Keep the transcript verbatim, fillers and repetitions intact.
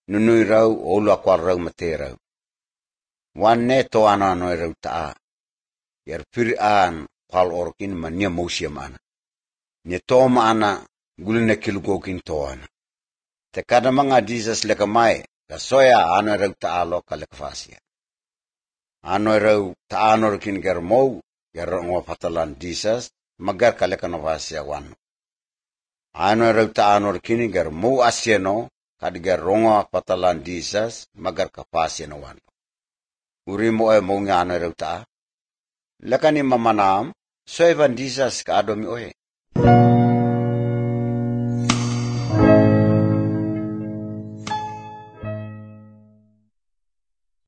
nunui rau o lua kwal rau mate rau. Wan ne to ana noi rau taa. Yer piri aan kwal orkin ma nia mausia mana. Nia to maana gulina kilugokin to ana. Te kada mga Jesus leka mai, ka soya ano rau taa lo ka leka fasia. Ano rau taa norkin ger mou, ger ngo patalan Jesus, magar ka leka no fasia wano. Ano rau taa norkin ger mou asieno, kad ger rongo patalan Jesus, magar ka fasia no wano. Uri mo e mo nga ano rau taa. Leka ni mamanam, soya van Jesus ka adomi ohe.